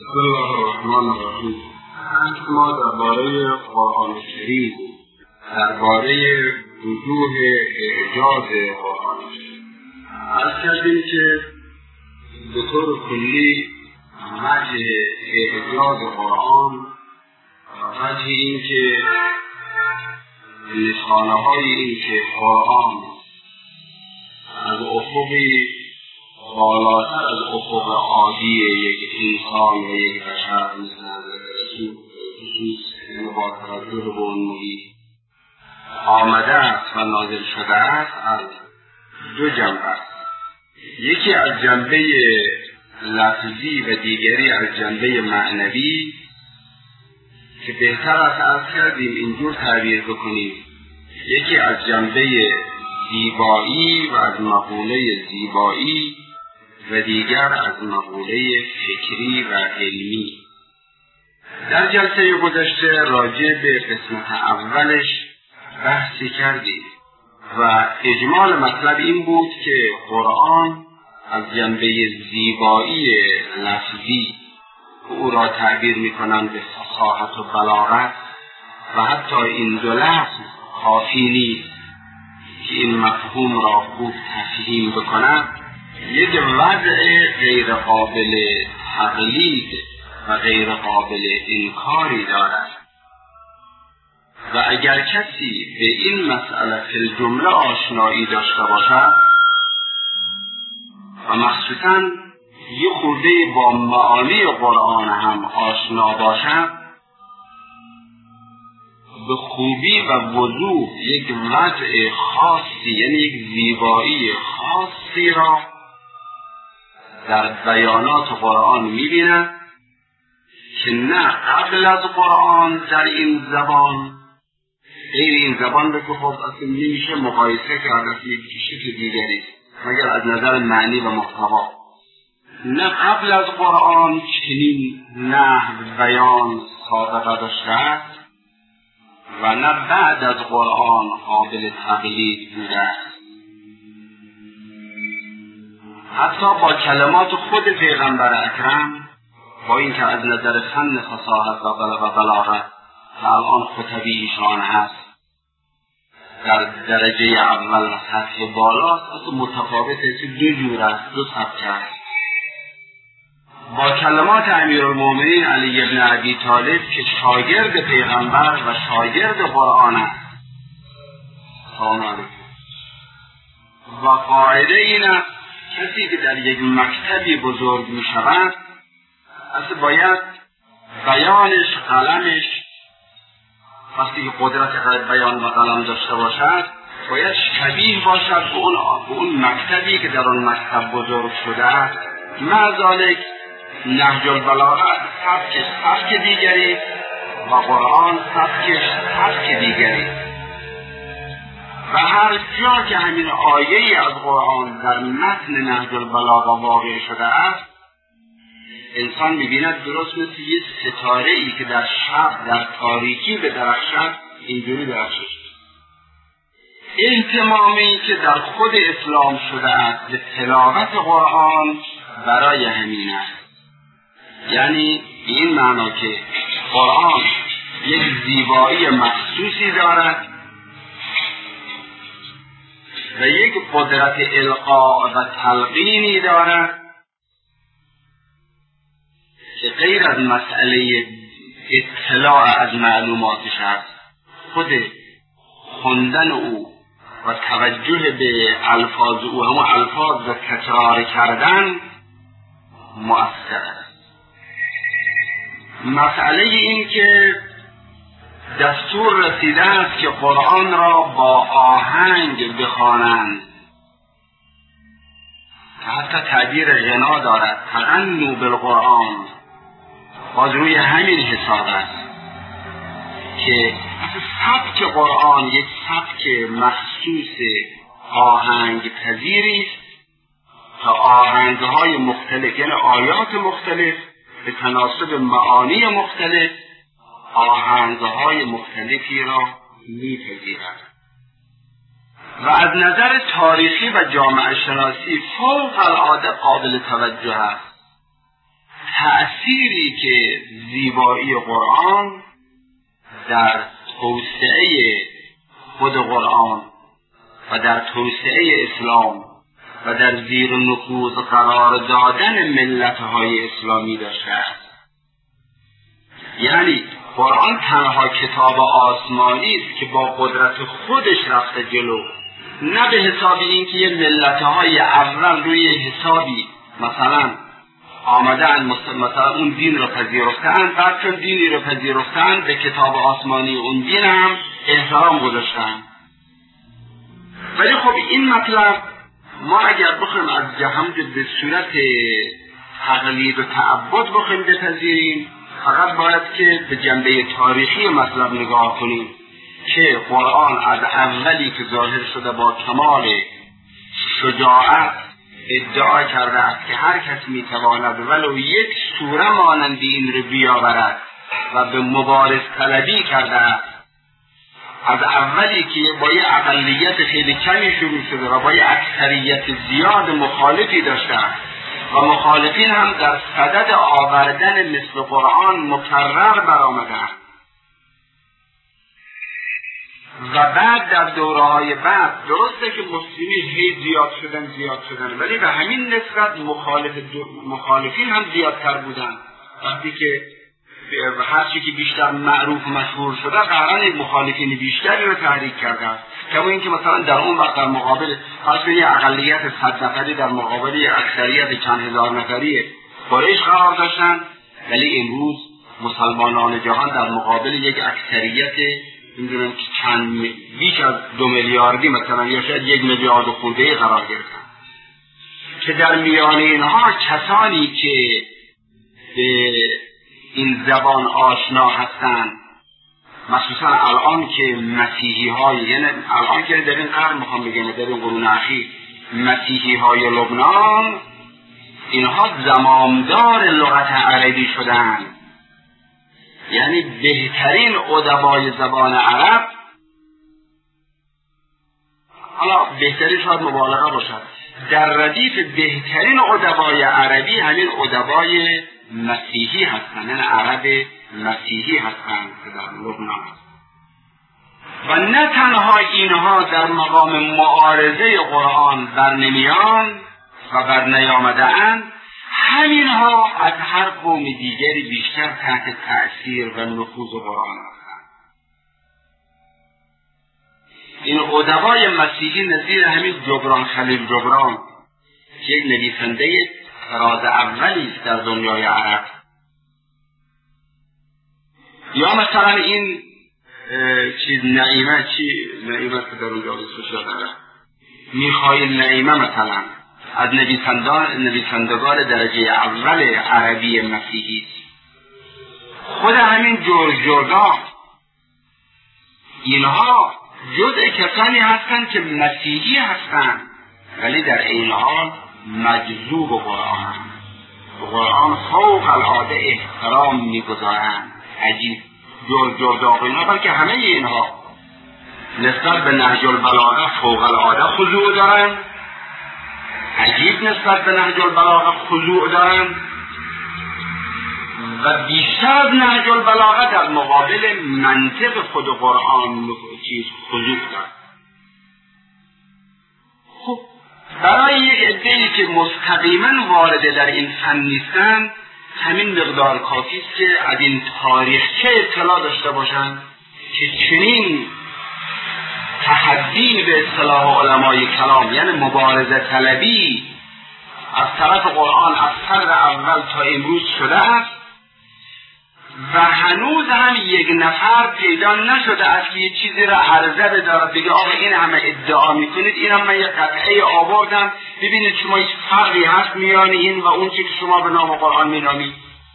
بسم الله الرحمن الرحیم. ما درباره قرآن کریم، درباره وجوه اعجاز قرآن عرض کردیم که به طور کلی وجه اعجاز قرآن، وجه این که نشانه های این که قرآن از افقی بالاتر از افق عادی یک انسان و یک بشر مثل حضرت رسول خصوص با توجه به اون محیط آمده است و نازل شده است از دو جنبه است. یکی از جنبه لفظی و دیگری از جنبه معنوی که بهتر است عرض کردیم اینجور تعبیر بکنیم. یکی از جنبه زیبایی و از مقوله زیبایی و دیگر از مقوله فکری و علمی. در جلسه گذشته راجع به قسمت اولش بحثی کردیم و اجمال مطلب این بود که قرآن از جنبه زیبایی لفظی او را تعبیر می‌کنند به فصاحت و بلاغت و حتی این دو لفظ کافی نیست که این مفهوم را خوب تفهیم بکند. یک وضع غیر قابل تقلید و غیر قابل انکاری دارد و اگر کسی به این مسئله فی الجمله آشنایی داشته باشد و مخصوصاً یه خورده با معانی قرآن هم آشنا باشد، به خوبی و وضوح یک وضع خاصی، یعنی یک زیبایی خاصی را در بیانات قرآن می‌بیند که نه قبل از قرآن در این زبان غیر این زبان به که خب اصلا نمیشه مقایسه کرد از یک شکل دیگری مگر از نظر معنی و محتوا. نه قبل از قرآن چنین نحو بیان سابقه داشته است و نه بعد از قرآن قابل تقلید بوده است. حتی با کلمات خود پیغمبر اکرم، با اینکه از نظر فن فصاحت و بلاغت الان خطبی ایشان هست در درجه اول و سطح بالاست، اصلا متفاوت است، دو جور است، دو سبک است. با کلمات امیرالمومنین علی بن ابی طالب که شاگرد پیغمبر و شاگرد قرآن است، و قاعده این است کسی که در یک مکتبی بزرگ می شود اصلا باید بیانش، قلمش، وقتی که قدرت بیان و قلم داشته باشد باید شبیه باشد به اون مکتبی که در اون مکتب بزرگ شده است. معذالک نهج البلاغه سبک دیگری و قرآن سبک دیگری و هر جا که همین آیه‌ای از قرآن در متن نهج البلاغه واقع شده است، انسان می‌بیند درست مثل یک ستاره‌ای که در شب در تاریکی بدرخشد، اینجوری درخشش. اهتمامی که در خود اسلام شده است به تلاوت قرآن برای همین است، یعنی این معنا که قرآن یک زیبایی مخصوصی دارد و یک قدرت القاء و تلقینی دارد که غیر از مسئله اطلاع از معلوماتش است. خود خوندن او و توجه به الفاظ او، همون الفاظ و تکرار کردن مؤثر است. مسئله این که دستور رسیده است که قرآن را با آهنگ بخوانند که حتی تعبیر غنا دارد، تغنوا بالقرآن، باز روی همین حساب است که سبک قرآن یک سبک مخصوص آهنگ پذیری است تا آهنگهای مختلف، یعنی آیات مختلف به تناسب معانی مختلف آهنگهای مختلفی را می‌پذیرد و از نظر تاریخی و جامعه شناسی فوق العاده قابل توجه است. تأثیری که زیبایی قرآن در توسعه خود قرآن و در توسعه اسلام و در زیر نفوذ قرار دادن ملت‌های اسلامی داشته است. یعنی قرآن تنها کتاب آسمانی است که با قدرت خودش رفته جلو، نه به حساب اینکه یه ملت‌های اول روی حسابی مثلا آمدن مثلا اون دین رو پذیرفتن، بعد چون دینی رو پذیرفتن به کتاب آسمانی اون دین هم احترام گذاشتن. ولی خب این مطلب ما اگر بخوایم از جهان به صورت تقلید و تعبد بخوایم بپذیریم، فقط باید که به جنبه تاریخی مطلب نگاه کنیم که قرآن از اولی که ظاهر شده با کمال شجاعت ادعا کرده است که هر کس میتواند ولو یک سوره مانند این رو بیاورد و به مبارز طلبی کرده است. از اولی که با یه اقلیت خیلی کمی شروع شده و با یه اکثریت زیاد مخالفی داشته است و مخالفین هم در صدد آوردن مثل قرآن مکرر برآمدند و بعد در دوره‌های بعد درسته که مسلمین زیاد شدن ولی به همین نسبت مخالفین هم زیادتر بودن. وقتی که هر چی که بیشتر معروف و مشهور شده قرآن مخالفین بیشتری رو تحریک کرده است. کما اینکه مثلا در اون وقت در مقابل یه اقلیت 100 نفری در مقابل اکثریت چند هزار نفری قریش قرار داشتن، ولی امروز مسلمانان جهان در مقابل یک اکثریت می‌دونم که چند بیش از 2 میلیاردی مثلا یا شاید 1 میلیارد خورده قرار گرفتن، که در میان اینها کسانی که به این زبان آشنا هستند، مخصوصا الان که مسیحی های، یعنی الان که در این قرن میخوام بگم در این قرون اخیر مسیحی های لبنان اینها زمامدار لغت عربی شدند، یعنی بهترین ادبای زبان عرب. حالا بهتری شاید مبالغه باشد، در ردیف بهترین ادبای عربی همین ادبای مسیحی هستند، یعنی عرب مسیحی هستند که در لبنان. و نه تنها اینها در مقام معارضه قرآن بر نمیان و بر نیامده‌اند، همینها از هر قوم دیگری بیشتر تحت تأثیر و نفوذ قرآن هستند. این ادبای مسیحی نظیر همین جبران خلیل جبران که یک نویسنده طراز اولی است در دنیای عرب، یا مثلا این نعیمه که در اونجا بسیار داره، میخائیل نعیمه مثلا از نویسندگان درجه اول عربی مسیحی. خود همین جورجا اینها جزء کسانی هستند که مسیحی هستند ولی در این حال مجذوب قرآن، قرآن فوق العاده احترام میگذارند. عجیب، جورجا اینا، بلکه همه اینها نسبت به نهج البلاغه فوق العاده خضوع دارند. عجیب، نسبت به نهج البلاغه خضوع دارند و بیشتر از نهج البلاغه در مقابل منطق خود قرآن خضوع دارند. خب برای یک عده‌ای که مستقیما وارد در این فن نیستند همین مقدار کافی است که از این تاریخچه اطلاع داشته باشند که چنین تحدی به اصطلاح علمای کلام، یعنی مبارزه طلبی از طرف قرآن از فرد اول تا امروز شده است و هنوز هم یک نفر پیدا نشده است که یه چیزی را عرضه بدارد بگه آقا این همه ادعا میکنید، این هم من یک قطعه آوردم، ببینید شما هیچ فرقی هست میان این و اون چی که شما به نام قرآن مینامید.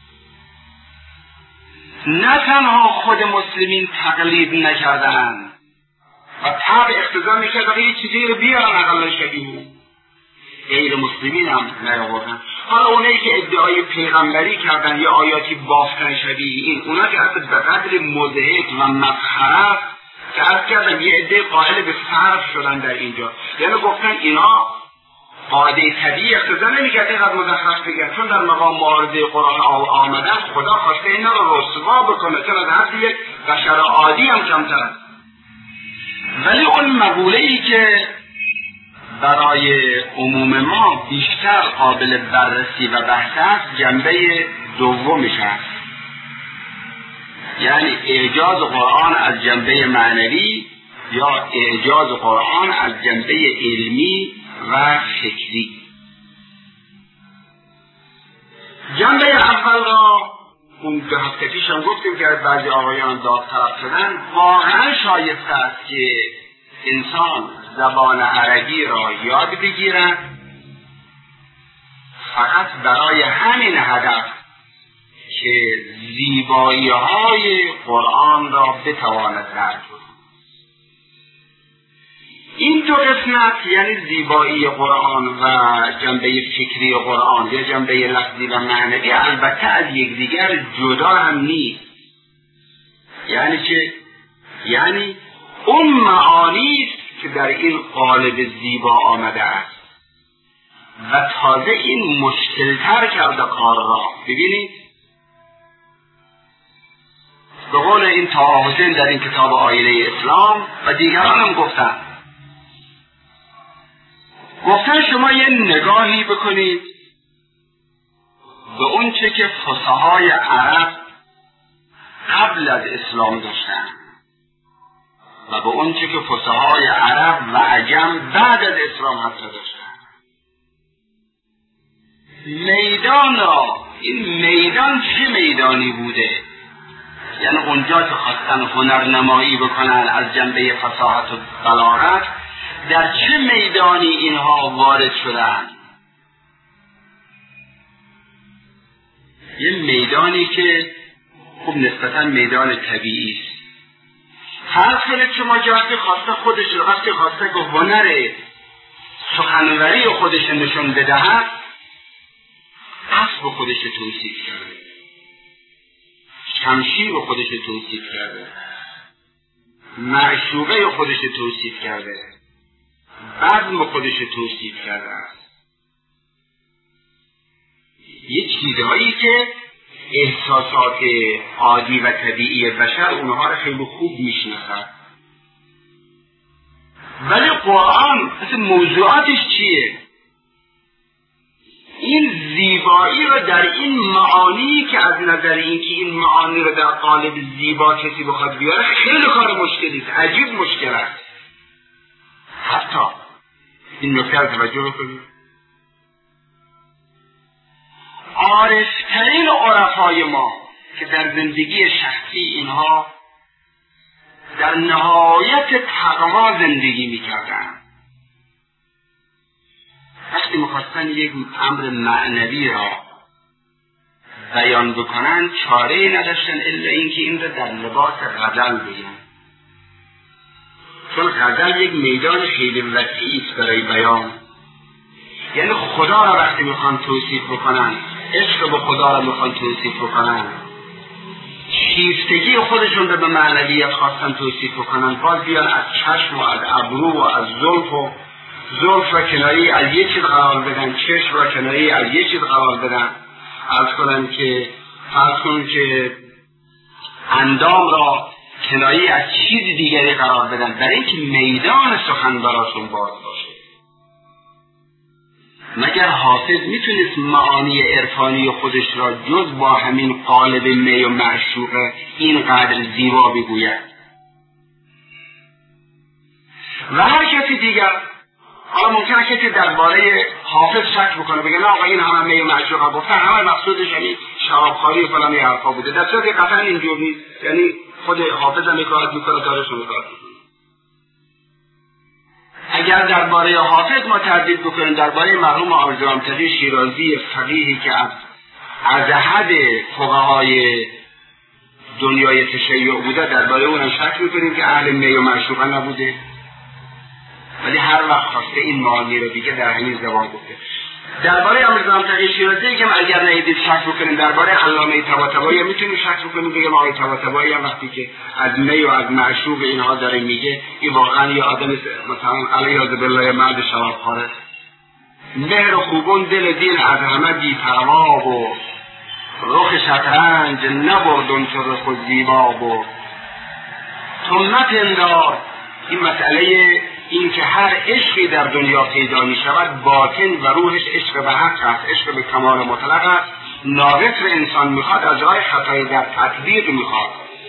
نه تنها خود مسلمین تقلید نکردند و طبع اقتضا میکرد یه چیزی رو بیارن اقلا شبیه، غیر مسلمین هم نیاوردن. حالا اونایی که ادعای پیغمبری کردن یا آیاتی بافتن شبیه این، اونا که اصلا به قدر مضحک و مسخره که عرض کردم یه عده قائل به صرف شدن در اینجا، یعنی گفتن اینا قاعده طبیعی اقتضا نمی‌کرد اینقدر مزخرف بگن، چون در مقام معارضه قرآن آمدن خدا خواسته اینا رو رسوا بکنه، چون از حد یک بشر عادی هم کمتر است. ولی اون مقوله‌ای که برای عموم ما بیشتر قابل بررسی و بحث است جنبه دومش است، یعنی اعجاز قرآن از جنبه معنوی یا اعجاز قرآن از جنبه علمی و فکری. جنبه اول را اون 2 هفته پیش هم گفتیم که بعضی آقایان داوطلب شدن. واقعا شایسته است که انسان زبان عربی را یاد بگیرد فقط برای همین هدف که زیبایی های قرآن را بتواند درک کند. این 2 قسمت یعنی زیبایی قرآن و جنبه فکری قرآن یا جنبه لفظی و معنوی البته از یکدیگر جدا هم نیست. یعنی چه؟ یعنی اون معانی است که در این قالب زیبا آمده است و تازه این مشکلتر کرده کار را. ببینید به قول این طه حسین در این کتاب آینه اسلام و دیگران هم گفتن شما یه نگاهی بکنید به اون چه که فصحای عرب قبل از اسلام داشتن و به اون چه که فصحای عرب و عجم بعد از اسلام حتی داشتن. این میدان چه میدانی بوده؟ یعنی اونجا که خواستن هنرنمایی بکنن از جنبه فصاحت و بلاغت، در چه میدانی اینها وارد شدن؟ یه میدانی که خوب نسبتا میدان طبیعی است. فرض کنید شما جهتی خواسته خودش رو وقتی خواسته که هنر سخنوری خودش نشون بدهد اسب خودش توصیف کرده، شمشیر خودش توصیف کرده، معشوقه خودش توصیف کرده، بزم خودش توصیف کرده است. یه چیزهایی که احساسات عادی و طبیعی بشر اونها رو خیلی خوب میشناسد. ولی قرآن اصلا موضوعاتش چیه؟ این زیبایی رو در این معانی که از نظر این که این معانی رو در قالب زیبا کسی بخواد بیاره خیلی کار مشکلی است، عجیب مشکل است. حتی این نکته رو توجه بکنید، عارفترین عرفای ما که در زندگی شخصی اینها در نهایت تقوا زندگی میکردن، وقتی میخواستن یک امر معنوی را بیان بکنن چاره‌ای نداشتن الا اینکه این را در لباس غزل بگن، چون غزل یک میدان خیلی وسیعی است برای بیان. یعنی خدا را وقتی میخوان توصیف بکنن، عشق به خدا را میخوان توصیف بکنن، شیفتگی خودشون رو به معنویت خواستن توصیف بکنن، باز بیان از چشم و از ابرو و از زلف را کناری از یک چیز قرار بدن، چشم را کناری از یک چیز قرار بدن، فرض کنن که اندام را کناری از چیز دیگری قرار بدن، برای اینکه میدان سخن براشون باز باشه. مگر حافظ میتونست معانی عرفانی خودش را جز با همین قالب می و معشوقه اینقدر زیبا بگوید؟ و هر کسی دیگر، حالا ممکنه کسی درباره حافظ شک بکنه، بگه نه آقا این همه می و معشوقه گفتن، همه مقصودش یعنی شرابخواری و فلان یه حرفا بوده، در صورتی قطعا اینجور نیست. یعنی خود حافظ هم کارت میکنه، دارشون کارت میکنه. اگر درباره حافظ ما تردید بکنیم، درباره مرحوم آرزو تقی شیرازی فقیهی که از احد فقهای دنیای تشیع بوده، درباره اونم شک میکنیم که اهل می و معشوقه نبوده، ولی هر وقت خواسته این معانی رو دیگه در همین زبان گفته. درباره آرزو تقی شیرازی که اگر نهیدید شک بکنیم، درباره علامه طباطبایی میتونیم شک بکنیم، بگیم آقای طباطبایی هم وقتی که از می و از معشوق اینها داره میگه، این واقعا یه آدم مثلا علیه بالله مرد شرابخواره. مهر خوبون دل دین از همه بی پروا بود، رخ شطرنج نبردون چو رخ زیبا بود. تو مپندار این مسئله این که هر عشقی در دنیا پیدا می شود باطن و روحش عشق به حق است، عشق به کمال مطلق است. ناقص انسان میخواد از راه خطای در تطبیق میخواد.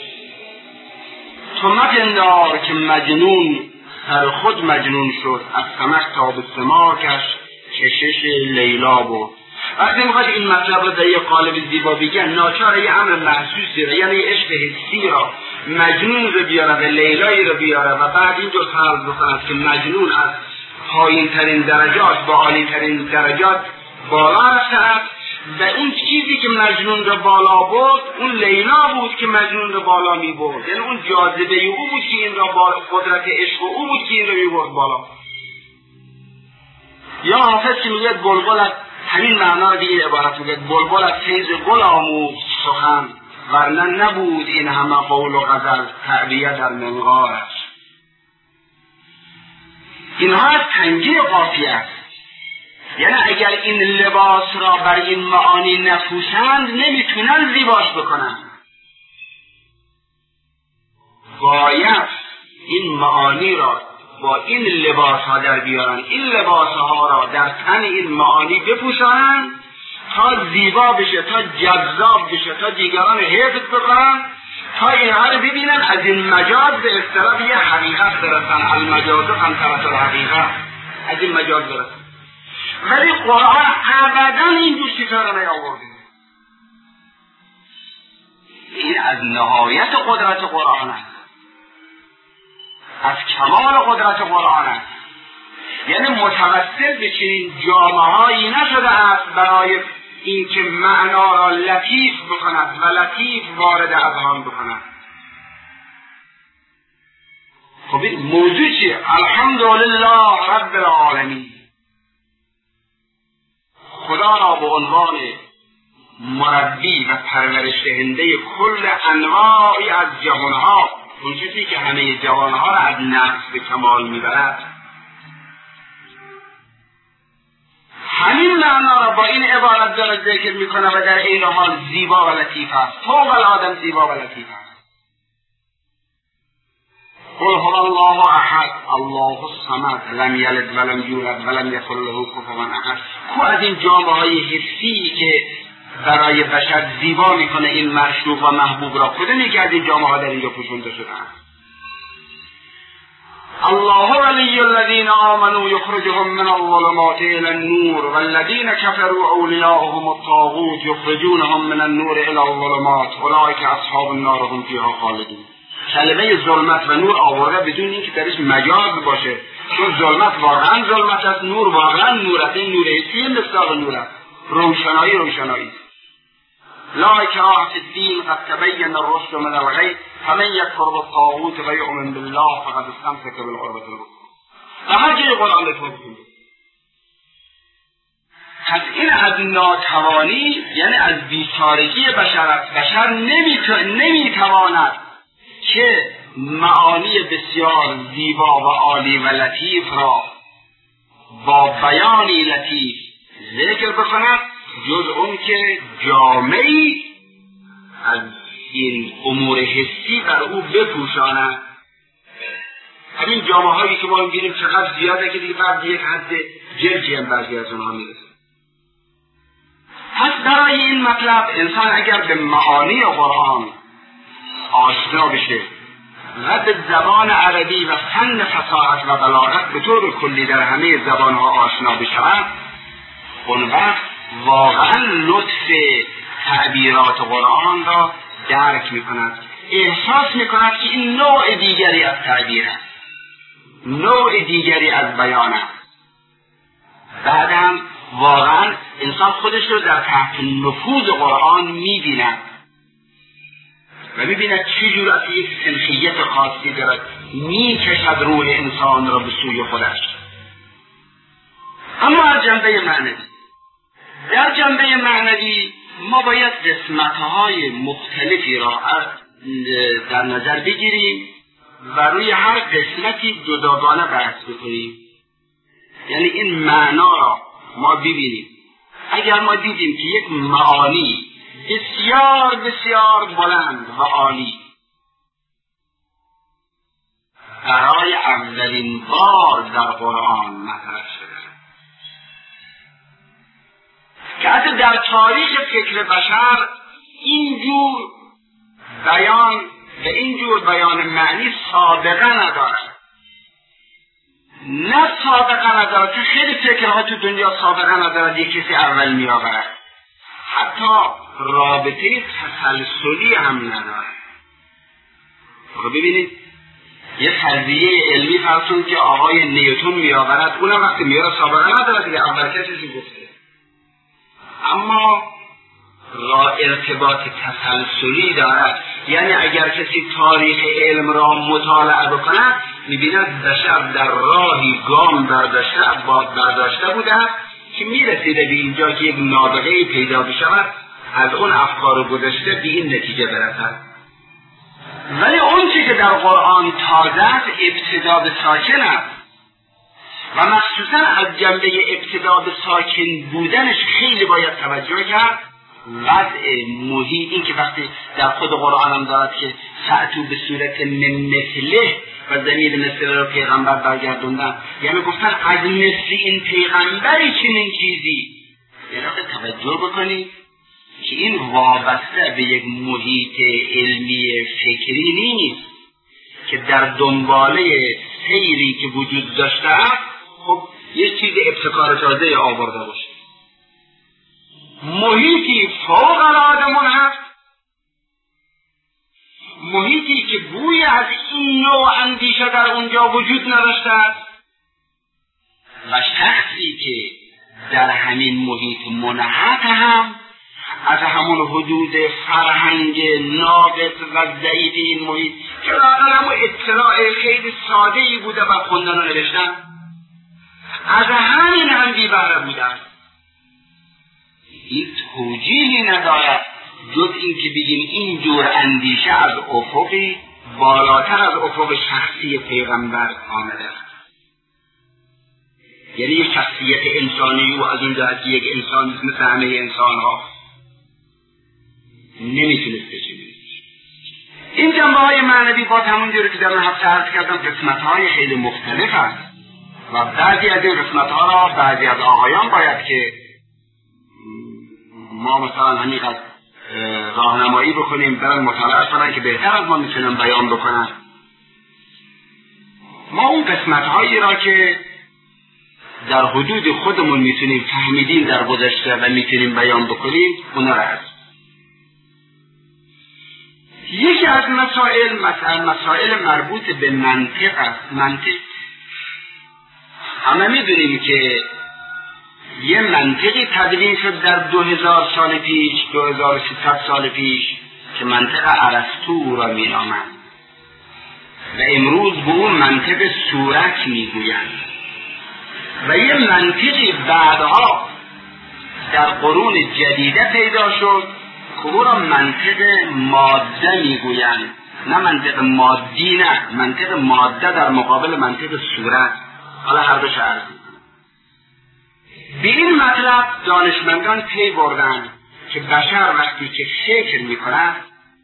تو مپندار که مجنون سر خود مجنون شد، از سمک تا به سماکش کشش لیلا بود. وقتی میخواد این مطلب رو در یک قالب زیبا بگن، ناچار یه امر محسوسی رو، یعنی عشق حسی را، مجنون رو بیاره و لیلایی رو بیاره و بعد اینجور فرض بکند که مجنون از پایین ترین درجات با عالی ترین درجات بالا رفته است و اون چیزی که مجنون رو بالا برد اون لیلا بود که مجنون رو بالا می برد، یعنی اون جاذبه او بود که این را بالا، قدرت عشق او بود که این را می برد بالا. یا حافظ که میگه بلبل از همین معنا رو دیگه عبارت میگه، بلبل از فیض گل آموخت سخن، ورنه نبود این همه قول و غزل تعبیه در منقارش. اینها از تنگی قافیه است، یعنی اگر این لباس را بر این معانی نپوشند نمیتونن زیباش بکنن. باید این معانی را با این لباس ها در بیارن، این لباس ها را در تن این معانی بپوشانن تا زیبا بشه، تا جذاب بشه، تا دیگران حفظ بکنن، تا اینها رو ببینن از این مجاز به اصطلاح یه حقیقت برسن. المجاز قنطرة الحقیقت، از این مجاز برسن. ولی قرآن ابدا این دو چیزا رو نیاورده. این از نهایت قدرت قرآن است، از کمال قدرت قرآن است. یعنی متوسل به چنین جامه‌هایی نشده است برای اینکه معنا را لطیف بکند و لطیف وارد اذهان بکند. خب این موضوع چیه؟ الحمدلله رب العالمین. خدا را به عنوان مربی و پرورش دهنده کل انواعی از جهانها، اون چیزی که همه جهانها را از نقص به کمال میبرد، همین معنا را با این عبارت داره ذکر میکنه و در این حال زیبا و لطیف است. فوق العاده زیبا و لطیف است. قل هو الله احد الله الصمد لم یلد ولم یولد ولم یکن له کفوا احد. کو از این جامه‌های حسی که برای بشر زیبا میکنه این معشوق و محبوب را، کدومی که از این جامه‌ها در اینجا پوشونده شدن؟ الله ولی الذین آمنوا یخرجهم من الظلمات الی النور والذین کفروا اولیاءهم الطاغوت یخرجونهم من النور الی الظلمات اولئک اصحاب النار هم فیها خالدون. کلمه ظلمت و نور آورده بدون اینکه درش مجاز باشه، چون ظلمت واقعا ظلمت است، نور واقعا نور است. این نور حسی مثال نور است، روشنایی. لا اکراه فی الدین قد تبین الرشد من الغی فمن یکفر بالطاغوت و یؤمن بالله فقد استمسک بالعروة الوثقی. هر جای قرآن بخونید. پس این از ناتوانی، یعنی از بیچارگی بشر نمیتواند که معانی بسیار زیبا و عالی و لطیف را با بیانی لطیف ذکر بکند، جز اون که جامعی از این امور حسی بر او بپوشاند. همین جامعه هایی که ما می‌بینیم چقدر زیاده که دیگه بعد یک حد جلجی هم بعضی از اونها میرسه. پس برای این مطلب انسان اگر به معانی قرآن آشنا بشه و به زبان عربی و فن فصاحت و بلاغت به طور کلی در همه زبانها آشنا بشود، اون وقت واقعا لطف تعبیرات قرآن را درک میکند، احساس میکند که این نوع دیگری از تعبیر است، نوع دیگری از بیان است. بعدم واقعا انسان خودش رو در تحت نفوذ قرآن میبیند و میبیند چجور از یک سنخیت خاصی دارد میکشد روح انسان را به سوی خودش. اما از جنبه معنوی، در جنبه معنوی ما باید قسمت‌های مختلفی را در نظر بگیریم و روی هر قسمتی جداگانه بحث بکنیم. یعنی این معنا را ما ببینیم اگر ما دیدیم که یک معانی بسیار بسیار بلند و عالی برای اولین بار در قرآن مطرح شده که حتی در تاریخ فکر بشر اینجور بیان و اینجور بیان معنی سابقه ندارد. نه سابقه ندارد، چون خیلی فکرها تو دنیا سابقه ندارد یک کسی اول می آورد، حتی رابطه تسلسلی هم ندارد. خب ببینید یه فرضیه علمی فرسون که آقای نیوتن می آورد، اونم وقتی میاره سابقه ندارد دیگه، اول کسی گفته، اما ارتباط تسلسلی دارد. یعنی اگر کسی تاریخ علم را مطالعه بکند می‌بیند بشر در راهی گام برداشته بوده که میرسیده به اینجا که یک نابغه‌ای پیدا بشود، از اون افکار گذشته به این نتیجه برسد. ولی اون چیزی که در قرآن تازه است ابتدا به ساکن است و مخصوصا از جنبه ابتدا به ساکن بودنش خیلی باید توجه کرد. وضع محیط، این که وقتی در خود قرآن هم دارد که فأتوا به صورت من مثله و ضمیر مثله را پیغمبر برگردوندن، یعنی گفتن از مثل این پیغمبری چنین چیزی. یعنی توجه بکنید که این وابسته به یک محیط علمی فکری نیست که در دنباله سیری که وجود داشته است خب یک چیز ابتکار تازه آورده باشه. محیطی فوق العاده منحصر، محیطی که بوی از این نوع اندیشه در اونجا وجود نداشته است و شخصی که در همین محیط منحط هم از همون حدود فرهنگ ناقص و ضعیف این محیط که لااقل همون اطلاع خیلی ساده‌ای بوده و خوندن و نوشتن، از همین هم بی‌بهره بودن. این توجیهی ندارد جز این که بگیم این جور اندیشه از افقی بالاتر از افق شخصی پیغمبر آمده است. یعنی یک شخصیت انسانی و از اون جهت یک انسان مثل همه انسان ها نمیتونست بشه. این جنبه های معنوی باز همون جوری که در اون هفته عرض کردم قسمت های خیلی مختلف است و بعضی از این قسمت ها را بعضی از آقایان باید که ما مثلا همینقدر راهنمایی بکنیم برن مطالعه کنن که بهتر از ما میتونن بیان بکنن. ما اون قسمت هایی را که در حدود خودمون میتونیم فهمیدیم در گذشته و میتونیم بیان بکنیم اونا را هست. یکی از مسائل مربوط به منطق است. منطق همه میدونیم که یه منطقی تدوین شد در 2000 سال پیش، 2300 سال پیش که منطق ارسطو را مینامند و امروز به اون منطق صورت میگویند و یه منطقی بعدها در قرون جدیده پیدا شد که او را منطق ماده میگویند، نه منطق مادی، نه منطق ماده در مقابل منطق صورت. حالا هر دوش عرض به این مطلب دانشمندان پی بردن که بشر وقتی که فکر میکند،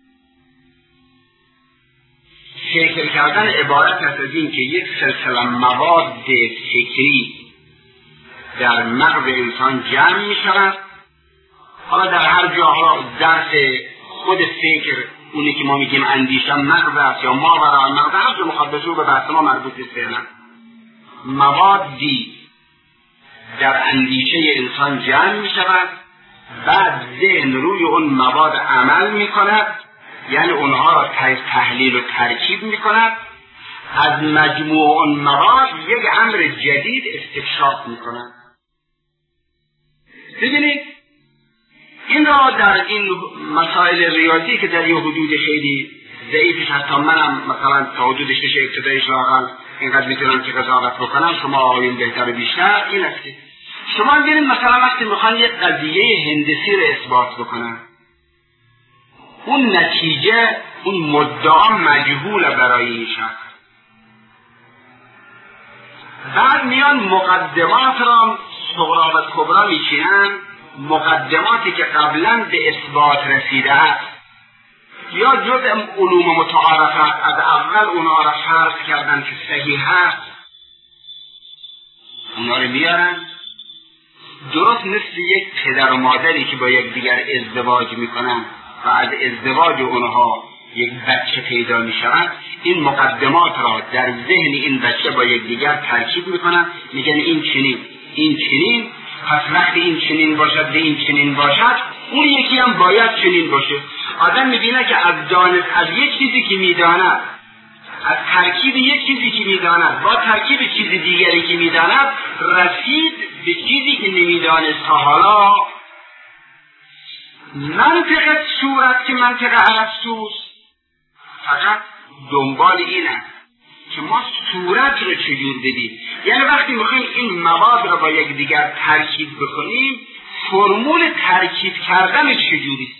فکر کردن عبارت است از این که یک سلسله مواد فکری در مغز انسان جمع می شود. حالا در هر جا درس خود فکر، اونی که ما میگیم اندیشه مغز است یا ماورای مغز، هر جا مخاطبه به بحث ما مربوط است. موادی در اندیشه انسان جمع می شود، بعد ذهن روی اون مواد عمل می کند، یعنی اونها را تحلیل و ترکیب می کند، از مجموع اون مواد یک امر جدید استکشاف می کند. ببینید این را در این مسائل ریاضی که در یه حدود خیلی ضعیفش، حتی منم مثلا تا حدود 6 ابتدایش لااقل اینقدر میتونم که قضاوت بکنم، شما آقایون بهتر بیشتر، این است که شما ببینید مثلا وقتی میخوان یک قضیه هندسی رو اثبات بکنن، اون نتیجه، اون مدعا مجهول برای این شخص، بعد میان مقدمات را صغرا و کبرا میچینن مقدماتی که قبلا به اثبات رسیده است یا جز علوم متعارفه از اول اونها را فرض کردن که صحیح هست، اونها رو میارن درست مثل یک پدر و مادری که با یک دیگر ازدواج میکنن و از ازدواج اونها یک بچه پیدا میشود، این مقدمات را در ذهن این بچه با یک دیگر ترکیب میکنن، میگن این چنین، پس وقتی این چنین باشد به این چنین باشد، اون یکی هم باید چنین باشه. آدم میبینه که از یک چیزی که میداند، از ترکیب یک چیزی که میداند با ترکیب چیز دیگری که میداند رسید به چیزی که نمیدانست تا حالا. منطق صورت که منطق ارسطوست فقط دنبال اینه که ما صورت رو چجور بدیم. یعنی وقتی میخوایم این مواد رو با یک دیگر ترکیب بکنیم، فرمول ترکیب کردن چجوری،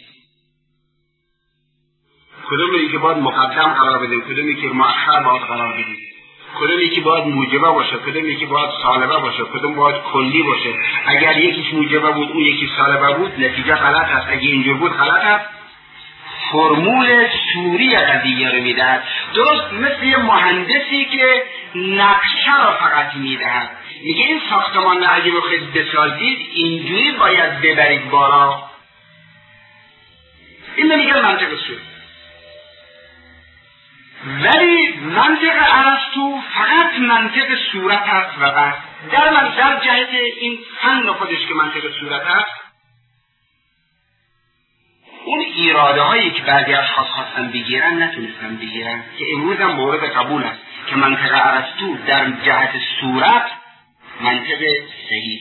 کدومی که باید مقدم قرار بدیم، کدومی که مؤخر باید قرار بدیم، کدومی که باید موجبه باشه، کدومی که باید سالبه باشه، کدوم باید کلی باشه. اگر یکیش موجبه بود اون یکی سالبه بود نتیجه غلط است، اگه اینجور بود غلط است. فرمول سوری قضیه رو میدهد، درست مثل یه مهندسی که نقشه رو فقط میدهد، میگه این ساختمان رو اگه بخواید بسازید اینجوری باید ببرید بالا. این میگه منطق سوری. ولی منطق ارسطو فقط منطق صورت است و بس. در جهت این فن خودش که منطق صورت است، اون ایراده هایی که بعضی اشخاص خواستن بگیرن نتونستن بگیرن، که امروز هم مورد قبول است که منطق ارسطو در جهت صورت منطق صحیح.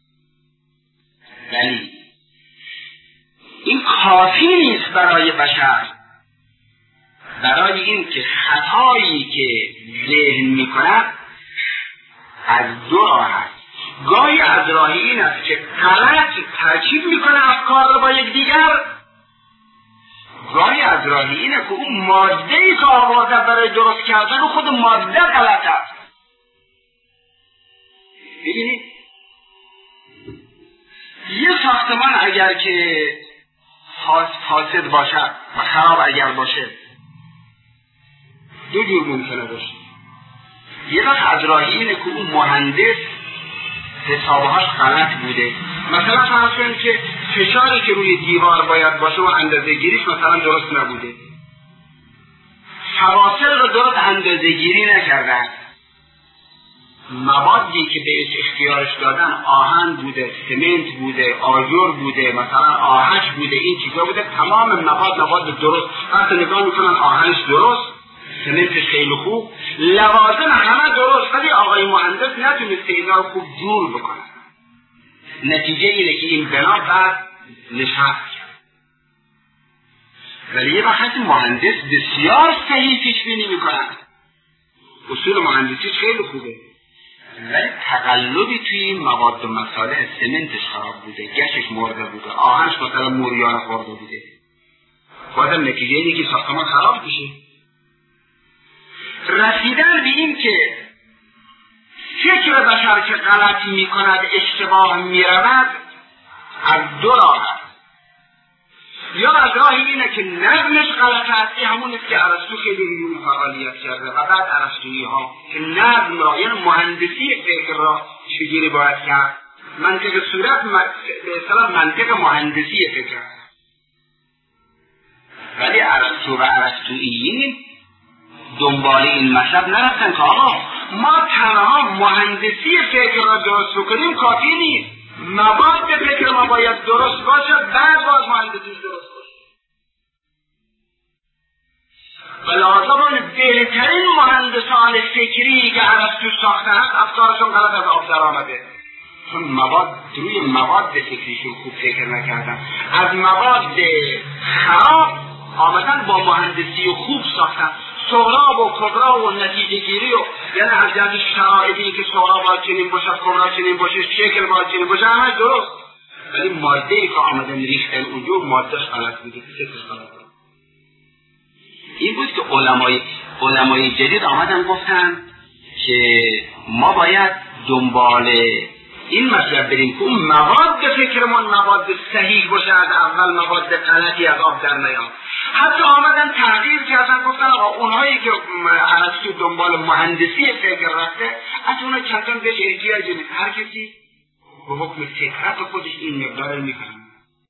ولی این کافی نیست برای بشر، برای این که خطایی که ذهن میکند از دو راه است. گاهی از راه این است که غلط ترکیب میکنه افکار رو با یک دیگر، گاهی از راه اینه که اون ماده‌ای که آورده برای درست کردن و خود ماده غلط است. ببینید یه ساختمان اگر که فاسد باشه و خراب اگر باشه دو جور ممکنه باشه. یه وقت از راه اینه که اون مهندس حسابهاش غلط بوده، مثلا فرض کنید که فشاری که روی دیوار باید باشه و اندازه گیریش مثلا درست نبوده، فواصل رو درست اندازه گیری نکردن، موادی که بهش اختیارش دادن آهن بوده، سمنت بوده، آجر بوده، مثلا آهش بوده، این چیزا بوده، تمام مواد درست. وقتی نگاه میکنن آهنش درست، سمنتش خیلی خوب، لوازم همه درست، ولی آقای مهندس نتونسته اینا رو خوب جور بکنه. نتیجه اینه که این بنا بعد نشست کرد. ولی یه وقت مهندس بسیار صحیح پیش بینی میکنه، اصول مهندسیش خیلی خوبه، ولی تقلبی توی این مواد و مصالح، سمنتش خراب بوده، گشش مرده بوده، آهنش مثلا موریانه خورده بوده، بازم نتیجه اینه که ساختمان خراب میشه. رسیدن به این که فکر بشر که غلطی میکند اشتباه میرود از دو راه است. یا از راه اینه که نظمش غلط است، این همون است که ارسطو خیلی روی فعالیت کرده و بعد ارسطویی ها که نظم را، یعنی مهندسی فکر را چجوری باید کرد. منطق صورت به اصطلاح منطق مهندسی فکر است. ولی ارسطو و ارسطویین دنبال این مطلب نرفتن که آقا ما تنها مهندسی فکر را درست بکنیم کافی نیست، مواد فکر ما باید درست باشه، بعد باز مهندسی درست باشه. بلازمان بهترین مهندسان فکری که ارسطو ساخته هست افکارشون غلط از آب در آمده، چون روی مواد فکریشون خوب فکر نکردن، از مواد خراب آمدن با مهندسی خوب ساختن. صغرا و کبرا و نتیجه گیری و یعنی از جهت شرایطی که صغرا باید چنین باشد، کبرا چنین باشه، شکل باید چنین باشه، همه درست، ولی ماده‌ای که آمدن ریختن اونجور مادهش غلط بوده، فکرش غلط بوده. این بود که علمای جدید آمدن گفتن که ما باید دنبال این مطلب بریم که اون مواد فکرمون مواد صحیح باشه، از اول مواد غلطی از آب در نیاد. حتی آمدن تغییر کردن، گفتن آقا اونهایی که ارسطو دنبال مهندسی فکر رفته، از اونها کسان بهش احتیاجی نیست، هر کسی به حکم فطرت خودش این مقدار میکنه.